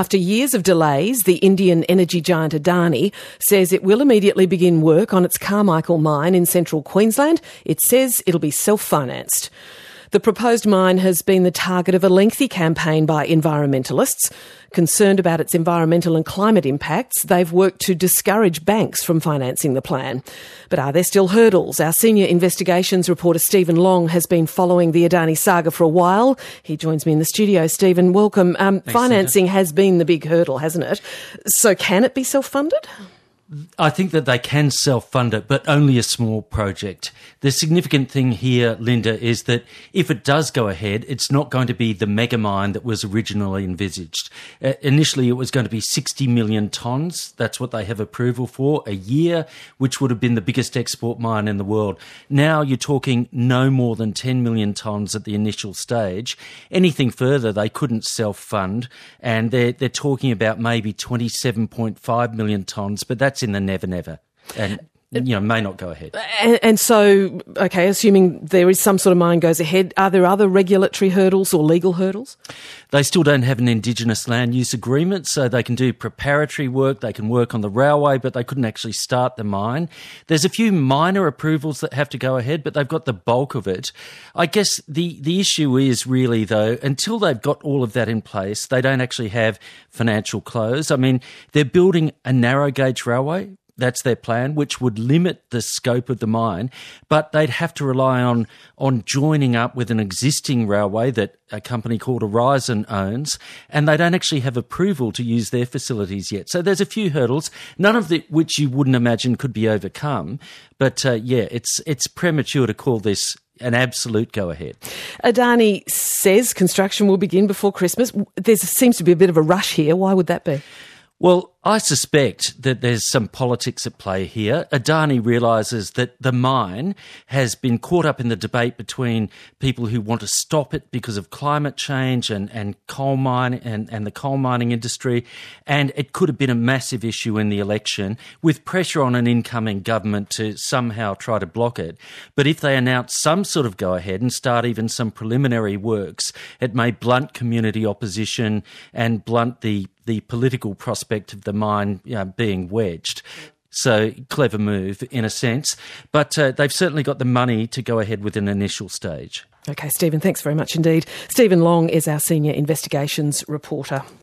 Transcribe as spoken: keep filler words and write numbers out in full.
After years of delays, the Indian energy giant Adani says it will immediately begin work on its Carmichael mine in central Queensland. It says it'll be self-financed. The proposed mine has been the target of a lengthy campaign by environmentalists. Concerned about its environmental and climate impacts, they've worked to discourage banks from financing the plan. But are there still hurdles? Our senior investigations reporter Stephen Long has been following the Adani saga for a while. He joins me in the studio. Stephen, welcome. Um, Thanks, financing Sandra. has been the big hurdle, hasn't it? So can it be self-funded? I think that they can self-fund it, but only a small project. The significant thing here, Linda, is that if it does go ahead, it's not going to be the mega mine that was originally envisaged. Uh, initially, it was going to be sixty million tonnes. That's what they have approval for a year, which would have been the biggest export mine in the world. Now you're talking no more than ten million tonnes at the initial stage. Anything further, they couldn't self-fund, and they're, they're talking about maybe twenty-seven point five million tonnes, but that's in the never, never, and you know may not go ahead. And, and so, okay, assuming there is some sort of mine goes ahead, are there other regulatory hurdles or legal hurdles? They still don't have an Indigenous land use agreement, so they can do preparatory work, they can work on the railway, but they couldn't actually start the mine. There's a few minor approvals that have to go ahead, but they've got the bulk of it. I guess the, the issue is really, though, until they've got all of that in place, they don't actually have financial close. I mean, they're building a narrow gauge railway. That's their plan, which would limit the scope of the mine, but they'd have to rely on on joining up with an existing railway that a company called Horizon owns, and they don't actually have approval to use their facilities yet. So there's a few hurdles, none of the, which you wouldn't imagine could be overcome. But uh, yeah, it's it's premature to call this an absolute go-ahead. Adani says construction will begin before Christmas. There seems to be a bit of a rush here. Why would that be? Well, I suspect that there's some politics at play here. Adani realises that the mine has been caught up in the debate between people who want to stop it because of climate change and, and coal mine and, and the coal mining industry, and it could have been a massive issue in the election with pressure on an incoming government to somehow try to block it. But if they announce some sort of go-ahead and start even some preliminary works, it may blunt community opposition and blunt the the political prospect of the mine you know, being wedged. So, clever move in a sense. But uh, they've certainly got the money to go ahead with an initial stage. Okay, Stephen, thanks very much indeed. Stephen Long is our senior investigations reporter.